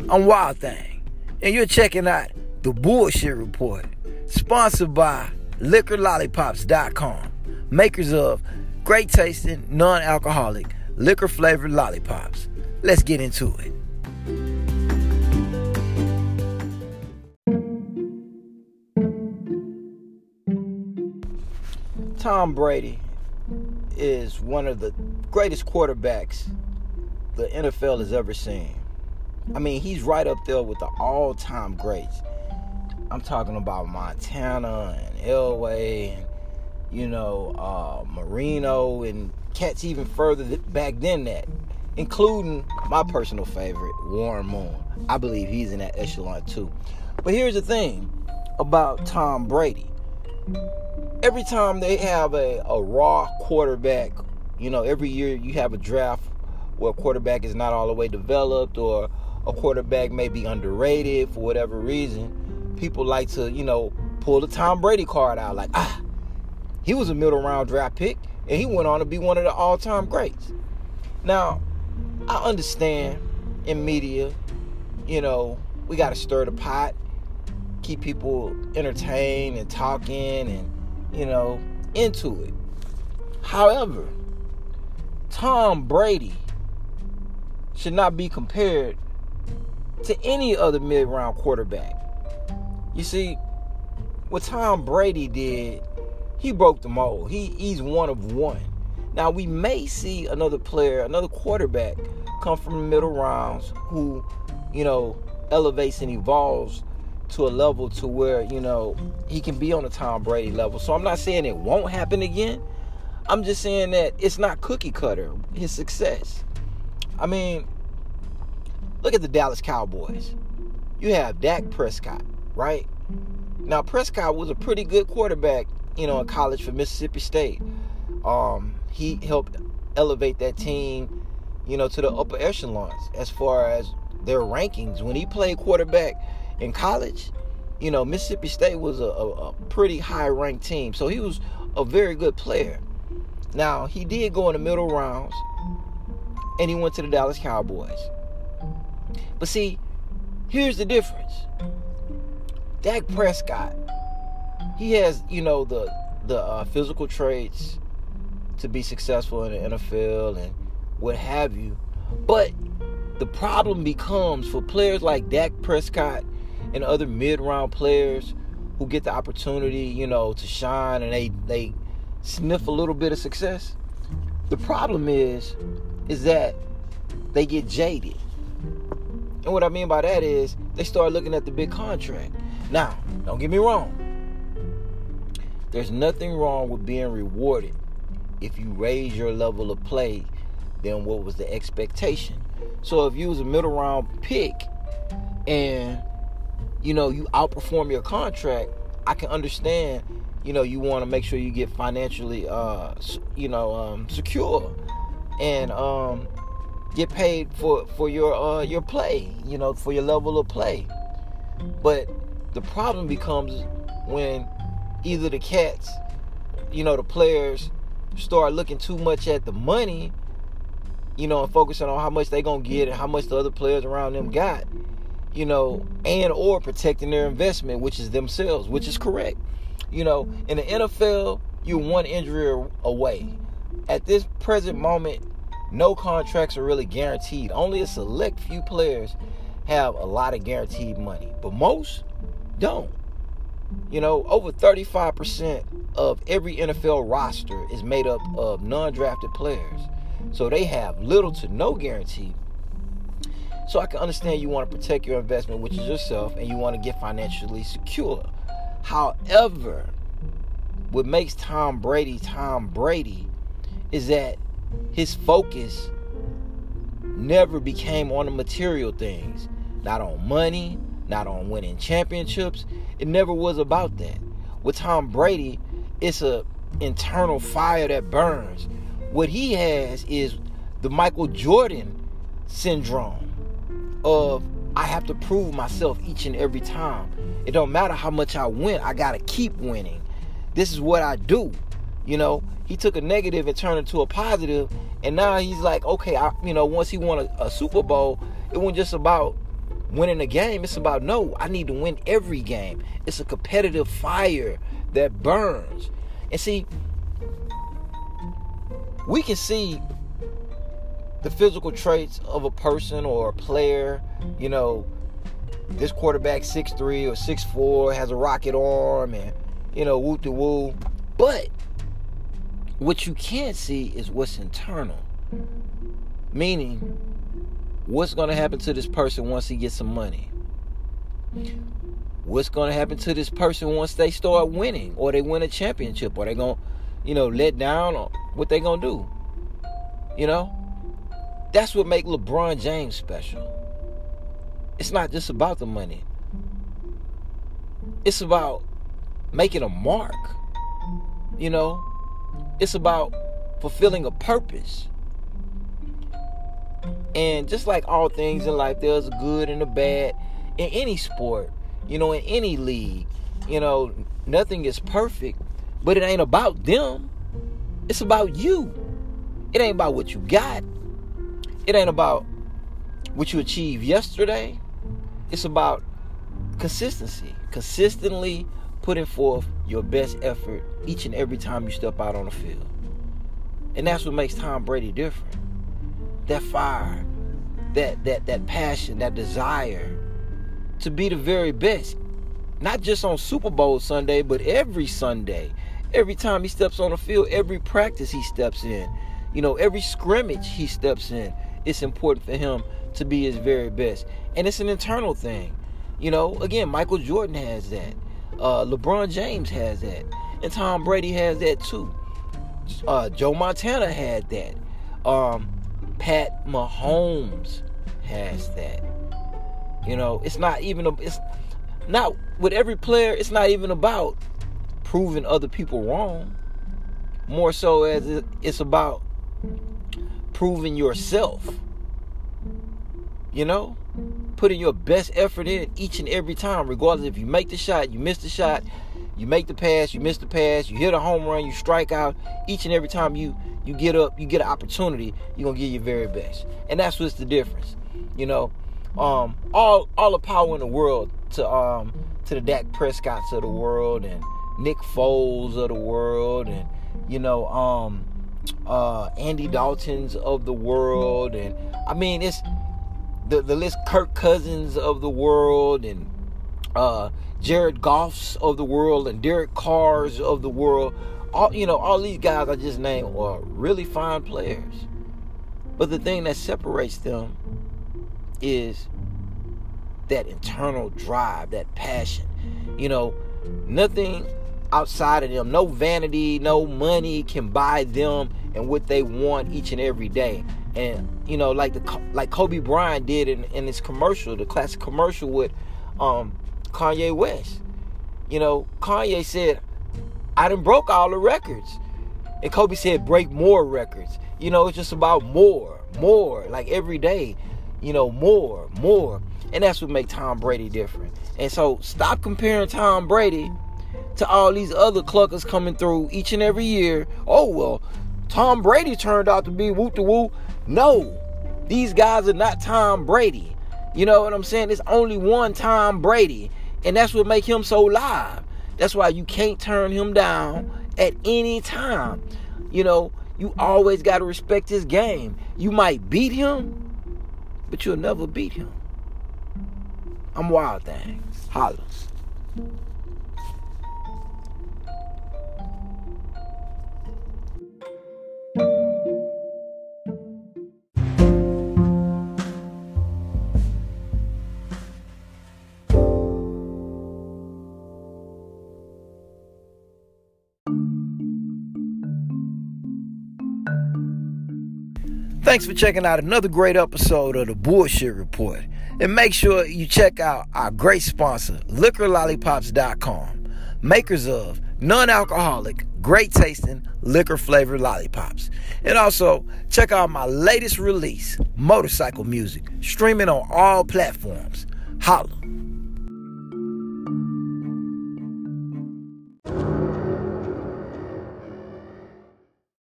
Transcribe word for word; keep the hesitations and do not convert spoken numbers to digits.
I'm Wild Thing, and you're checking out The Bullshit Report, sponsored by liquor lollipops dot com, makers of great tasting, non-alcoholic, liquor-flavored lollipops. Let's get into it. Tom Brady is one of the greatest quarterbacks the N F L has ever seen. I mean, he's right up there with the all-time greats. I'm talking about Montana and Elway and, you know, uh, Marino and cats even further back than that, including my personal favorite, Warren Moon. I believe he's in that echelon too. But here's the thing about Tom Brady. Every time they have a, a raw quarterback, you know, every year you have a draft where a quarterback is not all the way developed or a quarterback may be underrated for whatever reason, people like to, you know, pull the Tom Brady card out like, ah, he was a middle round draft pick and he went on to be one of the all-time greats. Now, I understand in media, you know, we got to stir the pot, keep people entertained and talking and, you know, into it. However, Tom Brady should not be compared to any other mid-round quarterback. You see, what Tom Brady did, he broke the mold. He, he's one of one. Now, we may see another player, another quarterback come from the middle rounds who, you know, elevates and evolves to a level to where, you know, he can be on the Tom Brady level. So I'm not saying it won't happen again. I'm just saying that it's not cookie cutter, his success. I mean, look at the Dallas Cowboys. You have Dak Prescott, right? Now, Prescott was a pretty good quarterback, you know, in college for Mississippi State. Um, he helped elevate that team, you know, to the upper echelons as far as their rankings. When he played quarterback in college, you know, Mississippi State was a, a, a pretty high-ranked team. So he was a very good player. Now, he did go in the middle rounds, and he went to the Dallas Cowboys. But see, here's the difference. Dak Prescott, he has, you know, the the uh, physical traits to be successful in the N F L and what have you. But the problem becomes for players like Dak Prescott and other mid-round players who get the opportunity, you know, to shine and they they sniff a little bit of success. The problem is, is that they get jaded. And what I mean by that is they start looking at the big contract. Now, don't get me wrong. There's nothing wrong with being rewarded if you raise your level of play than what was the expectation. So if you was a middle round pick and, you know, you outperform your contract, I can understand, you know, you want to make sure you get financially, uh, you know, um, secure and um, get paid for, for your uh, your play, you know, for your level of play. But the problem becomes when either the cats, you know, the players start looking too much at the money, you know, and focusing on how much they gonna get and how much the other players around them got, you know, and or protecting their investment, which is themselves, which is correct. You know, in the N F L, you're one injury away. At this present moment, no contracts are really guaranteed. Only a select few players have a lot of guaranteed money, but most don't. You know, over thirty-five percent of every N F L roster is made up of non-drafted players. So they have little to no guarantee. So I can understand you want to protect your investment, which is yourself, and you want to get financially secure. However, what makes Tom Brady Tom Brady is that his focus never became on the material things. Not on money, not on winning championships. It never was about that. With Tom Brady, it's a internal fire that burns. What he has is the Michael Jordan syndrome of I have to prove myself each and every time. It don't matter how much I win, I gotta keep winning. This is what I do. You know, he took a negative and turned it to a positive, and now he's like, okay, I, you know, once he won a, a Super Bowl, it wasn't just about winning a game. It's about, no, I need to win every game. It's a competitive fire that burns. And see, we can see the physical traits of a person or a player. You know, this quarterback six three or six four, has a rocket arm, and, you know, woo-de-woo. But what you can't see is what's internal. Meaning, what's going to happen to this person once he gets some money? What's going to happen to this person once they start winning, or they win a championship? Or they going to, you know, let down? Or what they going to do? You know? That's what makes LeBron James special. It's not just about the money. It's about making a mark. You know? It's about fulfilling a purpose. And just like all things in life, there's a good and a bad in any sport, you know, in any league. You know, nothing is perfect, but it ain't about them. It's about you. It ain't about what you got. It ain't about what you achieved yesterday. It's about consistency. Consistently putting forth your best effort each and every time you step out on the field. And that's what makes Tom Brady different. That fire, that that that passion, that desire to be the very best. Not just on Super Bowl Sunday, but every Sunday. Every time he steps on the field, every practice he steps in, you know, every scrimmage he steps in, it's important for him to be his very best. And it's an internal thing. You know, again, Michael Jordan has that. Uh, LeBron James has that. And Tom Brady has that too. Uh, Joe Montana had that. Um, Pat Mahomes has that. You know, it's not even, a, it's not, with every player, it's not even about proving other people wrong. More so as it's about proving yourself. You know, putting your best effort in each and every time, regardless if you make the shot, you miss the shot, you make the pass, you miss the pass, you hit a home run, you strike out. Each and every time you you get up, you get an opportunity, you're gonna give your very best. And that's what's the difference. You know, um, all all the power in the world to um to the Dak Prescotts of the world and Nick Foles of the world, and you know, um uh Andy Daltons of the world, and I mean it's the the list, Kirk Cousins of the world, and uh Jared Goffs of the world, and Derek Carrs of the world. All, you know, all these guys I just named are really fine players. But the thing that separates them is that internal drive, that passion. You know, nothing outside of them, no vanity, no money can buy them and what they want each and every day. And, you know, like the like Kobe Bryant did in, in his commercial, the classic commercial with um, Kanye West. You know, Kanye said, I done broke all the records. And Kobe said, break more records. You know, it's just about more, more, like every day, you know, more, more. And that's what makes Tom Brady different. And so stop comparing Tom Brady to all these other cluckers coming through each and every year. Oh, well, Tom Brady turned out to be woo-de-woo. No, these guys are not Tom Brady. You know what I'm saying? There's only one Tom Brady. And that's what makes him so live. That's why you can't turn him down at any time. You know, you always got to respect his game. You might beat him, but you'll never beat him. I'm Wild Thing. Holla. Thanks for checking out another great episode of the Bullshit Report. And make sure you check out our great sponsor, liquor lollipops dot com, makers of non-alcoholic, great tasting, liquor flavored lollipops. And also, check out my latest release, Motorcycle Music, streaming on all platforms. Holla.